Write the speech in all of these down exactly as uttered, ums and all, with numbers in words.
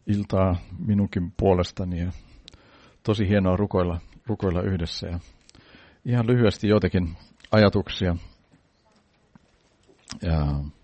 iltaa minunkin puolestani ja tosi hienoa rukoilla, rukoilla yhdessä. Ja ihan lyhyesti joitakin ajatuksia. Ja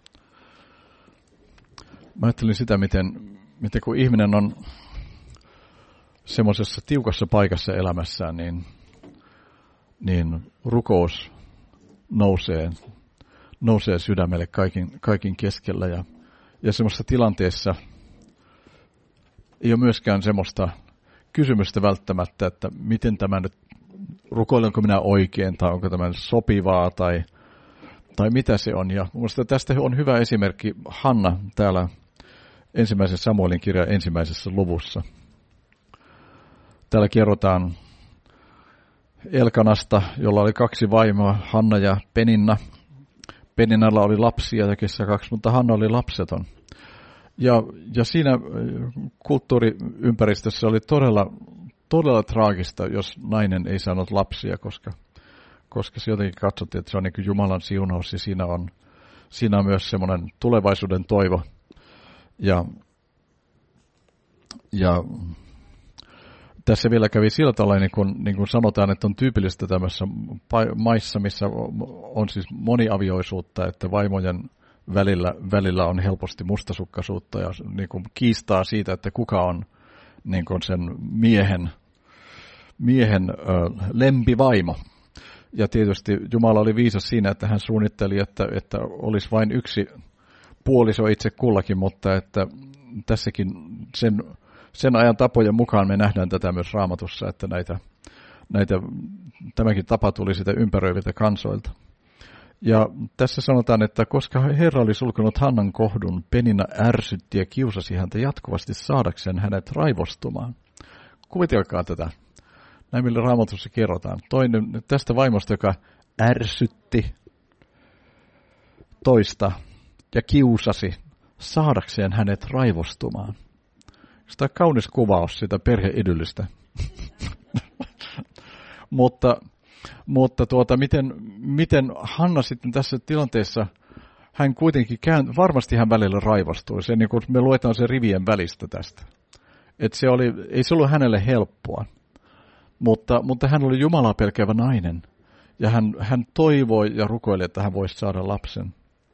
mä ajattelin sitä, miten, miten kun ihminen on semmoisessa tiukassa paikassa elämässään, niin, niin rukous nousee, nousee sydämelle kaikin, kaikin keskellä. Ja, ja semmoisessa tilanteessa ei ole myöskään semmoista kysymystä välttämättä, että miten tämä nyt, rukoilenko minä oikein, tai onko tämä sopivaa, tai, tai mitä se on. Ja minusta tästä on hyvä esimerkki Hanna täällä ensimmäisen Samuelin kirjan ensimmäisessä luvussa. Täällä kerrotaan Elkanasta, jolla oli kaksi vaimoa, Hanna ja Peninna. Peninnalla oli lapsia ja kesä kaksi, mutta Hanna oli lapseton. Ja, ja siinä kulttuuriympäristössä oli todella, todella traagista, jos nainen ei saanut lapsia, koska, koska se jotenkin katsottiin, että se on niin kuin Jumalan siunaus ja siinä on, siinä on myös semmoinen tulevaisuuden toivo. Ja, ja tässä vielä kävi sillä tavalla, niin kuin, niin kuin sanotaan, että on tyypillistä tämmöisissä maissa, missä on siis moniavioisuutta, että vaimojen välillä, välillä on helposti mustasukkaisuutta ja niin kuin kiistaa siitä, että kuka on niin kuin sen miehen, miehen ö, lempivaimo. Ja tietysti Jumala oli viisas siinä, että hän suunnitteli, että, että olisi vain yksi puoliso itse kullakin, mutta että tässäkin sen, sen ajan tapojen mukaan me nähdään tätä myös Raamatussa, että näitä, näitä, tämäkin tapa tuli sitä ympäröiviltä kansoilta. Ja tässä sanotaan, että koska Herra oli sulkenut Hannan kohdun, Peninna ärsytti ja kiusasi häntä jatkuvasti saadakseen hänet raivostumaan. Kuvitelkaa tätä. Näin millä Raamatussa kerrotaan. Toinen tästä vaimosta, joka ärsytti toista ja kiusasi saadakseen hänet raivostumaan. Sitä on kaunis kuvaus sitä perhe-idyllistä. Mutta... Mutta tuota, miten, miten Hanna sitten tässä tilanteessa, hän kuitenkin kään, varmasti hän välillä raivostui. Se, niin kuin me luetaan se rivien välistä tästä. Että se oli, ei se ollut hänelle helppoa, mutta, mutta hän oli Jumalaa pelkäävä nainen. Ja hän, hän toivoi ja rukoili, että hän voisi saada lapsen.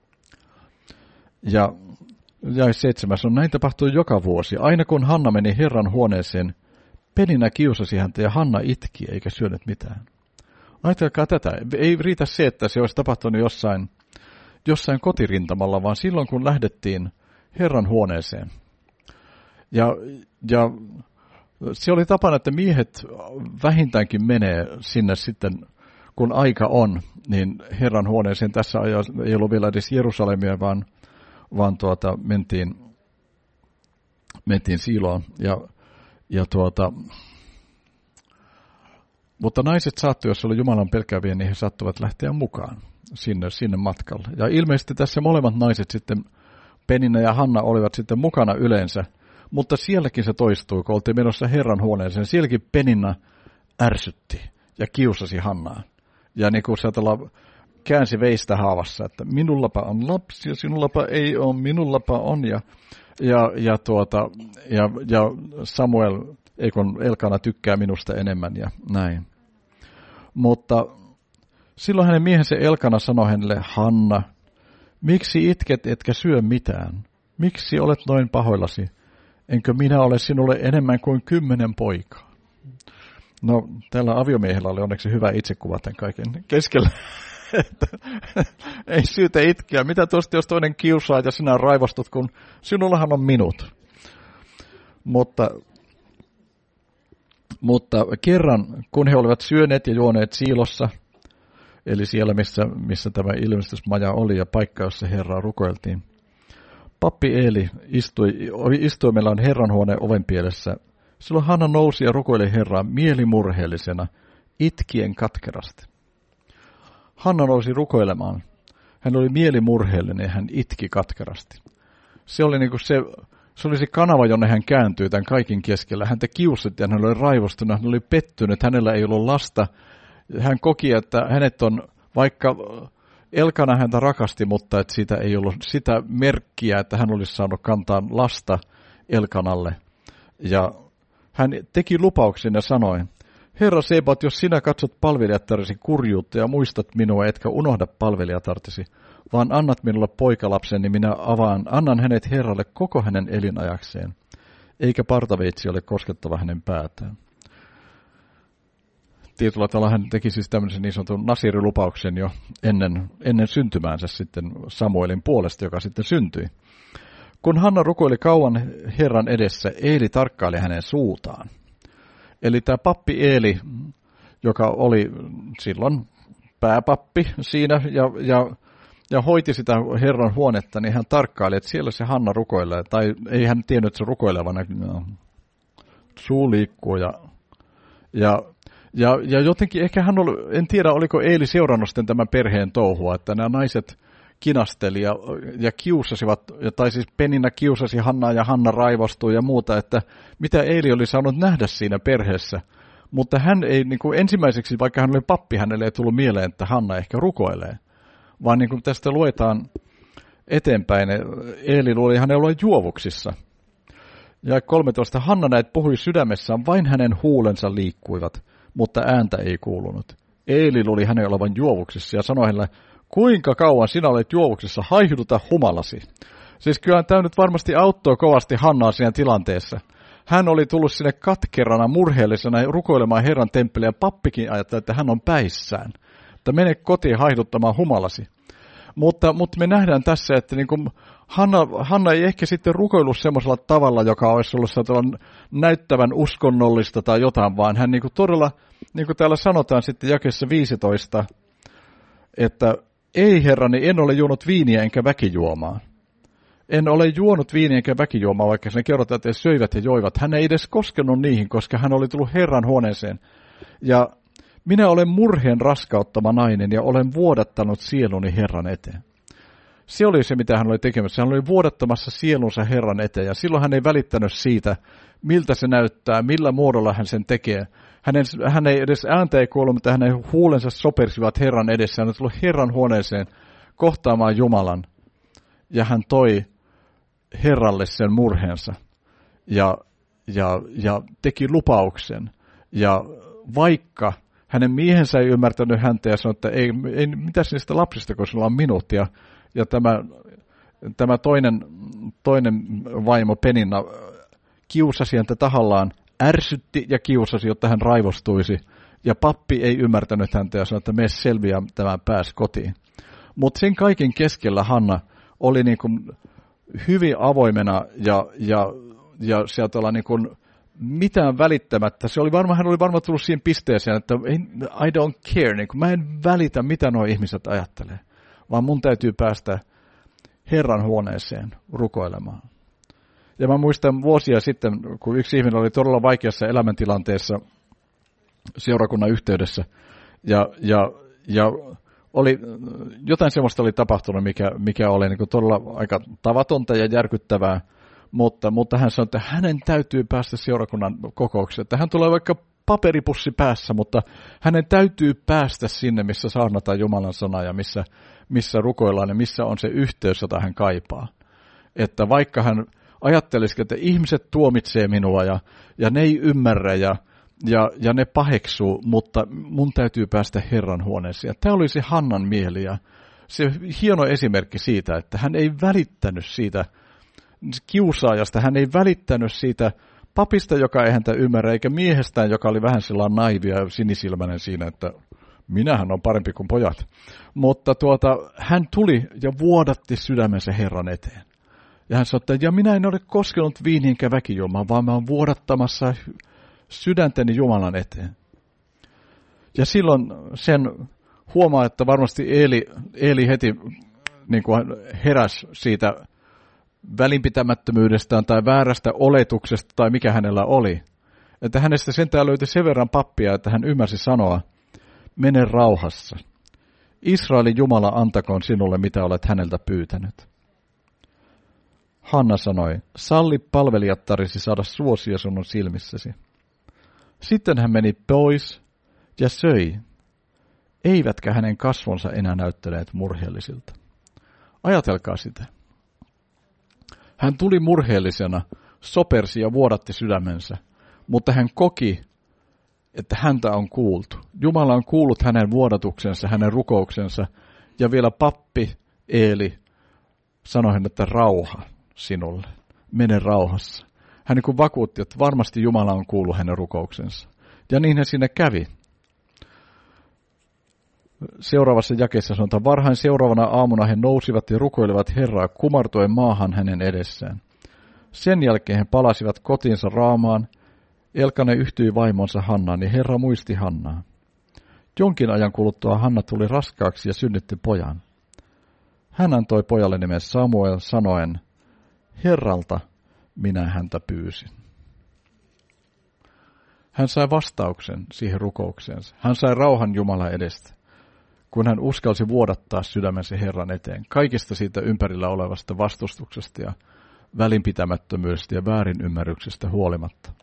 Ja, ja seitsemäs on, näin tapahtui joka vuosi. Aina kun Hanna meni Herran huoneeseen, Peninna kiusasi häntä ja Hanna itki eikä syönyt mitään. Ajatelkaa tätä. Ei riitä se, että se olisi tapahtunut jossain, jossain kotirintamalla, vaan silloin, kun lähdettiin Herran huoneeseen. Ja, ja se oli tapana, että miehet vähintäänkin menee sinne sitten, kun aika on, niin Herran huoneeseen. Tässä ei ollut vielä edes Jerusalemia, vaan, vaan tuota, mentiin, mentiin Siiloon. Ja, ja tuota... Mutta naiset saattoivat, jos oli Jumalan pelkääviä, niin he saattoivat lähteä mukaan sinne, sinne matkalle. Ja ilmeisesti tässä molemmat naiset sitten, Peninna ja Hanna, olivat sitten mukana yleensä. Mutta sielläkin se toistui, kun oltiin menossa Herran huoneeseen. Sielläkin Peninna ärsytti ja kiusasi Hannaa. Ja niin kuin ajatellaan, käänsi veistä haavassa, että minullapa on lapsi ja sinullapa ei ole, minullapa on. Ja, ja, ja, tuota, ja, ja Samuel, ei kun Elkana tykkää minusta enemmän ja näin. Mutta silloin hänen miehensä Elkana sanoi hänelle, Hanna, miksi itket etkä syö mitään? Miksi olet noin pahoillasi? Enkö minä ole sinulle enemmän kuin kymmenen poikaa? No, tällä aviomiehellä oli onneksi hyvä itsekuva tämän kaiken keskellä. Ei syytä itkeä. Mitä tuosta, jos toinen kiusaa ja sinä raivostut, kun sinullahan on minut. Mutta... Mutta kerran, kun he olivat syöneet ja juoneet Siilossa, eli siellä, missä, missä tämä ilmestysmaja oli ja paikka, jossa Herraa rukoiltiin, pappi Eeli istui, istuimella on Herran huoneen ovenpielessä. Silloin Hanna nousi ja rukoili Herraa mielimurheellisena, itkien katkerasti. Hanna nousi rukoilemaan. Hän oli mielimurheellinen ja hän itki katkerasti. Se oli niin kuin se... Se oli se kanava, jonne hän kääntyi tämän kaiken keskellä. Häntä kiusattiin, hän oli raivostunut, hän oli pettynyt, hänellä ei ollut lasta. Hän koki, että hänet on, vaikka Elkana häntä rakasti, mutta että siitä ei ollut sitä merkkiä, että hän olisi saanut kantaa lasta Elkanalle. Ja hän teki lupauksen ja sanoi, Herra Sebat, jos sinä katsot palvelijattaresi kurjuutta ja muistat minua, etkä unohda palvelijatartesi, vaan annat minulle poikalapsen, niin minä avaan, annan hänet Herralle koko hänen elinajakseen, eikä partaveitsi ole koskettava hänen päätään. Tietyllä tavalla hän teki siis tämmöisen niin sanotun nasirilupauksen jo ennen, ennen syntymäänsä sitten Samuelin puolesta, joka sitten syntyi. Kun Hanna rukoili kauan Herran edessä, Eeli tarkkaili hänen suutaan. Eli tämä pappi Eeli, joka oli silloin pääpappi siinä ja, ja, ja hoiti sitä Herran huonetta, niin hän tarkkaili, että siellä se Hanna rukoilee. Tai ei hän tiennyt, että se rukoilee, vaan no, suu liikkuu. Ja, ja, ja, ja jotenkin ehkä hän oli, en tiedä oliko Eeli seurannut sitten tämän perheen touhua, että nämä naiset kinasteli ja, ja kiusasivat, tai siis Peninna kiusasi Hannaa ja Hanna raivostui ja muuta, että mitä Eeli oli saanut nähdä siinä perheessä. Mutta hän ei niin kuin ensimmäiseksi, vaikka hän oli pappi, hänelle ei tullut mieleen, että Hanna ehkä rukoilee. Vaan niin kuin tästä luetaan eteenpäin, Eeli luuli hänellä olla juovuksissa. Ja kolmetoista Hanna näet puhui sydämessään, vain hänen huulensa liikkuivat, mutta ääntä ei kuulunut. Eeli luuli hänen olevan juovuksissa ja sanoi hänelle, kuinka kauan sinä olet juovuksessa, haihduta humalasi. Siis kyllä tämä nyt varmasti auttoi kovasti Hannaa siinä tilanteessa. Hän oli tullut sinne katkerana, murheellisena rukoilemaan Herran temppeliä, ja pappikin ajatteli, että hän on päissään. Että mene kotiin haihduttamaan humalasi. Mutta, mutta me nähdään tässä, että niin kuin Hanna, Hanna ei ehkä sitten rukoillut semmoisella tavalla, joka olisi ollut näyttävän uskonnollista tai jotain, vaan hän niin kuin todella, niin kuin täällä sanotaan sitten jakeessa viisitoista, että ei herrani, en ole juonut viiniä enkä väkijuomaa. En ole juonut viiniä enkä väkijuomaa, vaikka sen kerrotaan, että söivät ja joivat. Hän ei edes koskenut niihin, koska hän oli tullut Herran huoneeseen. Ja minä olen murheen raskauttama nainen ja olen vuodattanut sieluni Herran eteen. Se oli se, mitä hän oli tekemässä. Hän oli vuodattamassa sielunsa Herran eteen ja silloin hän ei välittänyt siitä, miltä se näyttää, millä muodolla hän sen tekee. Hänen, hän ei edes ääntä ei kuulu, mutta hänen huulensa sopersivat Herran edessä. Hän on tullut Herran huoneeseen kohtaamaan Jumalan. Ja hän toi Herralle sen murheensa ja, ja, ja teki lupauksen. Ja vaikka hänen miehensä ei ymmärtänyt häntä ja sanoi, että ei, ei mitäs niistä lapsista, kun sulla on minut. Ja, ja tämä, tämä toinen, toinen vaimo Peninna kiusasi häntä tahallaan, ärsytti ja kiusasi, jotta hän raivostuisi. Ja pappi ei ymmärtänyt häntä ja sanoi, että mene selviä tämän pääs kotiin. Mutta sen kaiken keskellä Hanna oli niin kuin hyvin avoimena ja, ja, ja sieltä olla niin kuin mitään välittämättä. Se oli varma, hän oli varmaan tullut siihen pisteeseen, että I don't care, niin kuin mä en välitä, mitä nuo ihmiset ajattelee, vaan mun täytyy päästä Herran huoneeseen rukoilemaan. Ja mä muistan vuosia sitten, kun yksi ihminen oli todella vaikeassa elämäntilanteessa seurakunnan yhteydessä, ja, ja, ja oli, jotain sellaista oli tapahtunut, mikä, mikä oli niin kuin todella aika tavatonta ja järkyttävää, mutta, mutta hän sanoi, että hänen täytyy päästä seurakunnan kokoukseen, että hän tulee vaikka paperipussi päässä, mutta hänen täytyy päästä sinne, missä saarnataan Jumalan sanaa ja missä, missä rukoillaan ja missä on se yhteys, jota hän kaipaa. Että vaikka hän ajattelisikin, että ihmiset tuomitsee minua ja, ja ne ei ymmärrä ja, ja, ja ne paheksuu, mutta mun täytyy päästä Herran huoneeseen. Ja tämä oli se Hannan mieli ja se hieno esimerkki siitä, että hän ei välittänyt siitä kiusaajasta, hän ei välittänyt siitä papista, joka ei häntä ymmärrä, eikä miehestään, joka oli vähän sellainen naivi ja sinisilmäinen siinä, että minähän on parempi kuin pojat. Mutta tuota, hän tuli ja vuodatti sydämensä Herran eteen. Ja hän sanoi, että ja minä en ole koskenut viiniin enkä väkijuomaan, vaan mä oon vuodattamassa sydäntäni Jumalan eteen. Ja silloin sen huomaa, että varmasti Eeli, Eeli heti niin kuin heräsi siitä välinpitämättömyydestään tai väärästä oletuksesta tai mikä hänellä oli. Että hänestä sentään löytyi sen verran pappia, että hän ymmärsi sanoa, mene rauhassa. Israelin Jumala antakoon sinulle, mitä olet häneltä pyytänyt. Hanna sanoi, salli palvelijattarisi saada suosia sinun silmissäsi. Sitten hän meni pois ja söi, eivätkä hänen kasvonsa enää näyttäneet murheellisilta. Ajatelkaa sitä. Hän tuli murheellisena sopersi ja vuodatti sydämensä, mutta hän koki, että häntä on kuultu. Jumala on kuullut hänen vuodatuksensa, hänen rukouksensa, ja vielä pappi Eeli sanoi hänelle, että rauha sinulle, mene rauhassa. Hän niin kuin vakuutti, että varmasti Jumala on kuullut hänen rukouksensa. Ja niin hän sinne kävi. Seuraavassa jakeessa sanotaan, varhain seuraavana aamuna he nousivat ja rukoilivat Herraa kumartuen maahan hänen edessään. Sen jälkeen he palasivat kotiinsa Raamaan. Elkane yhtyi vaimonsa Hannaan, ja Herra muisti Hannaa. Jonkin ajan kuluttua Hanna tuli raskaaksi ja synnytti pojan. Hän antoi pojalle nimen Samuel sanoen, Herralta minä häntä pyysin. Hän sai vastauksen siihen rukoukseensa. Hän sai rauhan Jumalan edestä, kun hän uskalsi vuodattaa sydämensä Herran eteen. Kaikista siitä ympärillä olevasta vastustuksesta ja välinpitämättömyydestä ja väärinymmärryksestä huolimatta.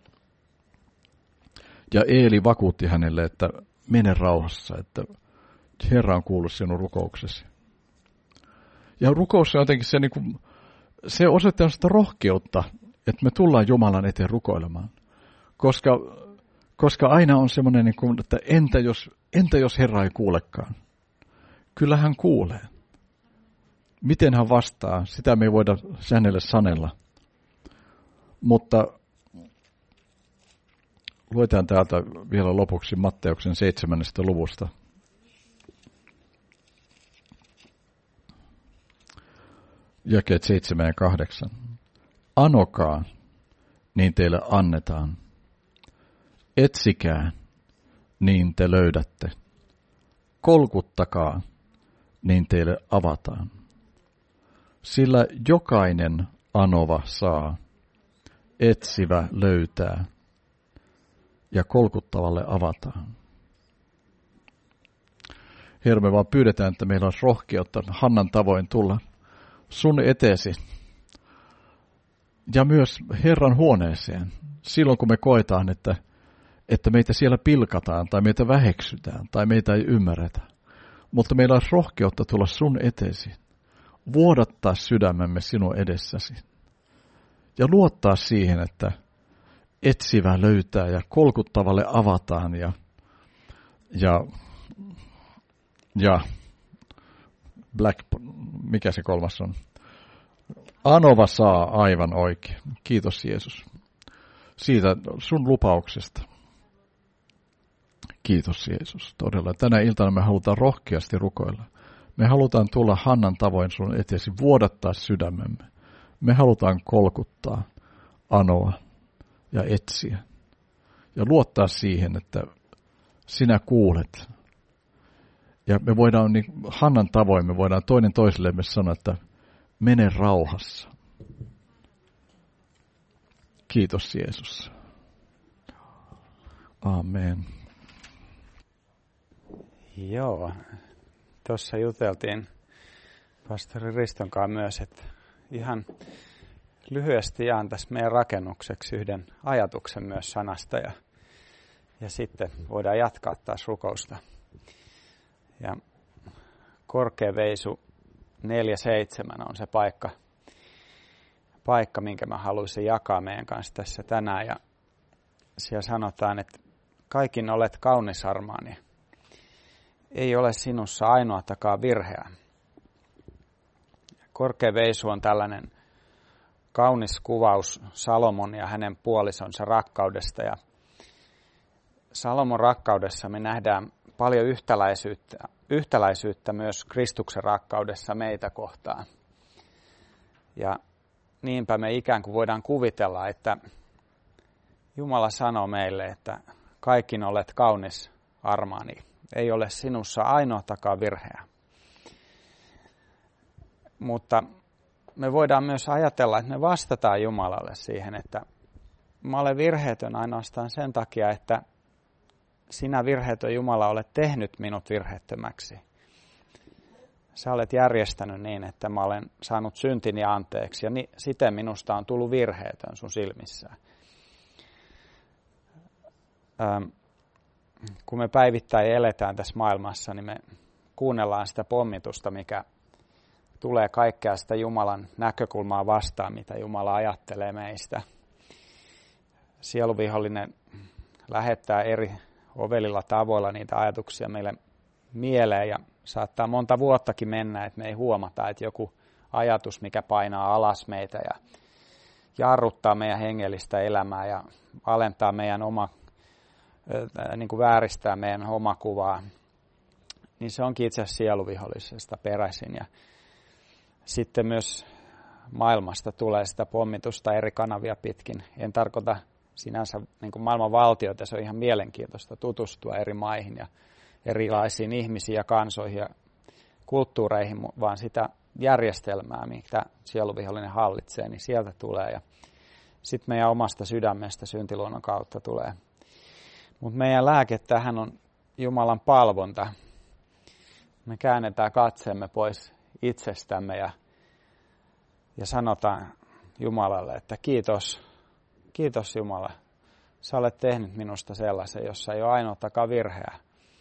Ja Eeli vakuutti hänelle, että mene rauhassa, että Herra on kuullut sinun rukouksesi. Ja rukous on jotenkin se, niin kuin, se osoittaa sitä rohkeutta, että me tullaan Jumalan eteen rukoilemaan. Koska, koska aina on semmoinen, niin kuin, että entä jos, entä jos Herra ei kuulekaan? Kyllä hän kuulee. Miten hän vastaa, sitä me ei voida hänelle sanella. Mutta luetaan täältä vielä lopuksi Matteuksen seitsemännestä luvusta. Jakeet seitsemän ja kahdeksan. Anokaa, niin teille annetaan. Etsikää, niin te löydätte. Kolkuttakaa, niin teille avataan. Sillä jokainen anova saa, etsivä löytää, ja kolkuttavalle avataan. Herra, me vaan pyydetään, että meillä olisi rohkeutta Hannan tavoin tulla sun eteesi ja myös Herran huoneeseen silloin, kun me koetaan, että, että meitä siellä pilkataan tai meitä väheksytään tai meitä ei ymmärretä. Mutta meillä olisi rohkeutta tulla sun eteesi, vuodattaa sydämemme sinun edessäsi ja luottaa siihen, että etsivä löytää ja kolkuttavalle avataan ja, ja, ja Black, mikä se kolmas on? Anova saa aivan oikein. Kiitos Jeesus siitä sun lupauksesta. Kiitos Jeesus. Todella tänä iltana me halutaan rohkeasti rukoilla. Me halutaan tulla Hannan tavoin sun eteesi, vuodattaa sydämemme. Me halutaan kolkuttaa, anoa ja etsiä. Ja luottaa siihen, että sinä kuulet. Ja me voidaan, niin Hannan tavoin, me voidaan toinen toisellemme sanoa, että mene rauhassa. Kiitos Jeesus. Amen. Joo, tuossa juteltiin pastori Riston kanssa myös, että ihan lyhyesti jaan tässä meidän rakennukseksi yhden ajatuksen myös sanasta ja, ja sitten voidaan jatkaa taas rukousta. Ja Korkea Veisu neljä seitsemän on se paikka, paikka, minkä mä haluaisin jakaa meidän kanssa tässä tänään. Ja siellä sanotaan, että kaikin olet kaunis armaani. Ei ole sinussa ainoatakaan virheä. Korkea Veisu on tällainen kaunis kuvaus Salomon ja hänen puolisonsa rakkaudesta. Ja Salomon rakkaudessa me nähdään paljon yhtäläisyyttä, yhtäläisyyttä myös Kristuksen rakkaudessa meitä kohtaan. Ja niinpä me ikään kuin voidaan kuvitella, että Jumala sanoo meille, että kaikin olet kaunis armaani. Ei ole sinussa ainoatakaan virheä. Mutta me voidaan myös ajatella, että me vastataan Jumalalle siihen, että mä olen virheetön ainoastaan sen takia, että sinä virheetön Jumala olet tehnyt minut virheettömäksi. Sä olet järjestänyt niin, että mä olen saanut syntini anteeksi ja ni- siten minusta on tullut virheetön sun silmissään. Ähm, kun me päivittäin eletään tässä maailmassa, niin me kuunnellaan sitä pommitusta, mikä tulee kaikkea sitä Jumalan näkökulmaa vastaan, mitä Jumala ajattelee meistä. sieluvihollinen lähettää eri ovelilla tavoilla niitä ajatuksia meille mieleen ja saattaa monta vuottakin mennä, että me ei huomata, että joku ajatus, mikä painaa alas meitä ja jarruttaa meidän hengellistä elämää ja alentaa meidän oma, niin kuin vääristää meidän omakuvaa, niin se onkin itse asiassa sieluvihollisesta peräisin. Ja sitten myös maailmasta tulee sitä pommitusta eri kanavia pitkin. En tarkoita sinänsä niin kuin maailman valtioita, se on ihan mielenkiintoista tutustua eri maihin ja erilaisiin ihmisiin ja kansoihin ja kulttuureihin, vaan sitä järjestelmää, mitä sieluvihollinen hallitsee, niin sieltä tulee. Ja sitten meidän omasta sydämestä syntiluonnon kautta tulee. Mutta meidän lääke tähän on Jumalan palvonta. Me käännetään katseemme pois itsestämme ja, ja sanotaan Jumalalle, että kiitos, kiitos Jumala. Sä olet tehnyt minusta sellaisen, jossa ei ole ainoatakaan virheä.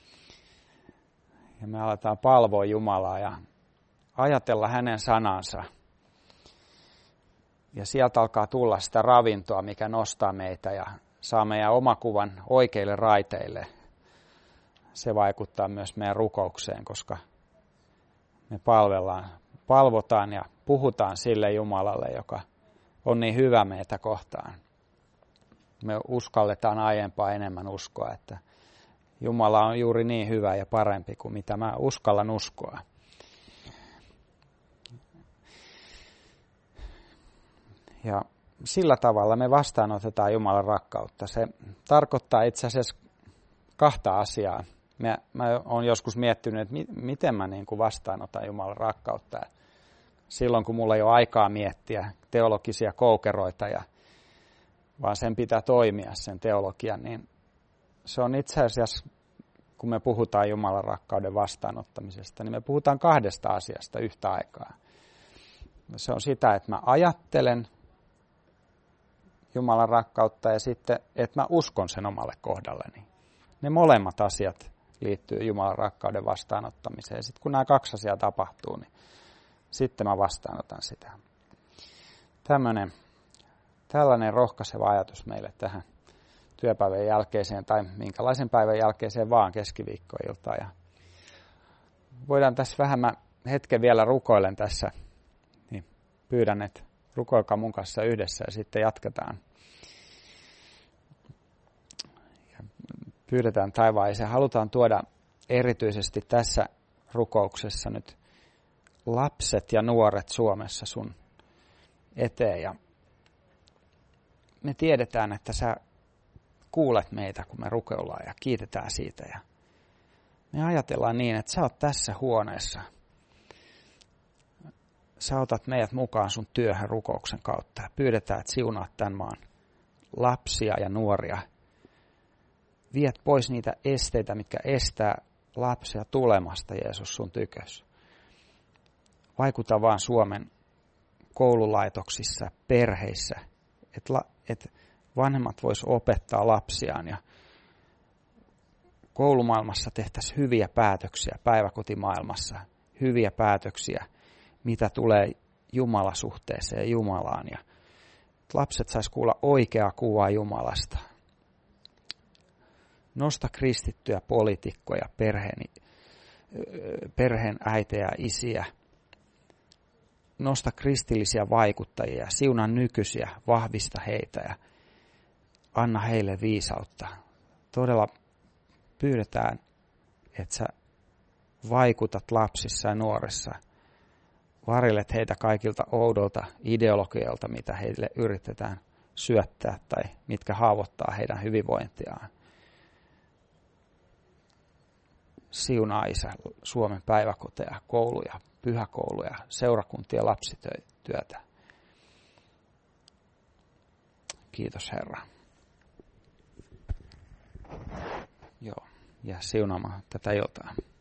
Ja me aletaan palvoa Jumalaa ja ajatella hänen sanansa. Ja sieltä alkaa tulla sitä ravintoa, mikä nostaa meitä ja saa meidän omakuvan oikeille raiteille. Se vaikuttaa myös meidän rukoukseen, koska me palvellaan, palvotaan ja puhutaan sille Jumalalle, joka on niin hyvä meitä kohtaan. Me uskalletaan aiempaa enemmän uskoa, että Jumala on juuri niin hyvä ja parempi kuin mitä mä uskallan uskoa. Ja sillä tavalla me vastaanotetaan Jumalan rakkautta. Se tarkoittaa itse asiassa kahta asiaa. Mä, mä oon joskus miettinyt, että mi, miten mä niin kuin vastaanotan Jumalan rakkautta. Silloin kun mulla ei ole aikaa miettiä teologisia koukeroita, ja, vaan sen pitää toimia sen teologian, niin se on itse asiassa, kun me puhutaan Jumalan rakkauden vastaanottamisesta, niin me puhutaan kahdesta asiasta yhtä aikaa. Se on sitä, että mä ajattelen Jumalan rakkautta ja sitten, että mä uskon sen omalle kohdalleni. Ne molemmat asiat liittyy Jumalan rakkauden vastaanottamiseen. Sitten kun nämä kaksi asiaa tapahtuu, niin sitten mä vastaanotan sitä. Tämmöinen, tällainen rohkaiseva ajatus meille tähän työpäivän jälkeiseen tai minkälaisen päivän jälkeiseen vaan keskiviikkoiltaan. Ja voidaan tässä vähän, mä hetken vielä rukoilen tässä, niin pyydän, että rukoilkaa mun kanssa yhdessä ja sitten jatketaan. Ja pyydetään taivaaseen. Halutaan tuoda erityisesti tässä rukouksessa nyt lapset ja nuoret Suomessa sun eteen. Ja me tiedetään, että sä kuulet meitä, kun me rukoillaan ja kiitetään siitä. Ja me ajatellaan niin, että sä oot tässä huoneessa. Sä otat meidät mukaan sun työhön rukouksen kautta ja pyydetään, että siunaat tämän maan lapsia ja nuoria. Viet pois niitä esteitä, mitkä estää lapsia tulemasta, Jeesus, sun tykös. Vaikuta vaan Suomen koululaitoksissa, perheissä, että la, et vanhemmat vois opettaa lapsiaan ja koulumaailmassa tehtäisiin hyviä päätöksiä, päiväkotimaailmassa hyviä päätöksiä, mitä tulee Jumalasuhteeseen Jumalaan. Ja lapset sais kuulla oikeaa kuvaa Jumalasta. Nosta kristittyjä poliitikkoja, perheen, perheen äitejä ja isiä. Nosta kristillisiä vaikuttajia, siunaa nykyisiä, vahvista heitä ja anna heille viisautta. Todella pyydetään, että sä vaikutat lapsissa ja nuorissa. Varillet heitä kaikilta oudolta ideologialta, mitä heille yritetään syöttää tai mitkä haavoittaa heidän hyvinvointiaan. Siunaa, Isä, Suomen päiväkoteja, kouluja, pyhäkouluja, seurakuntien lapsityötä. Kiitos, Herra. Joo, ja siunaamaan tätä iltaa.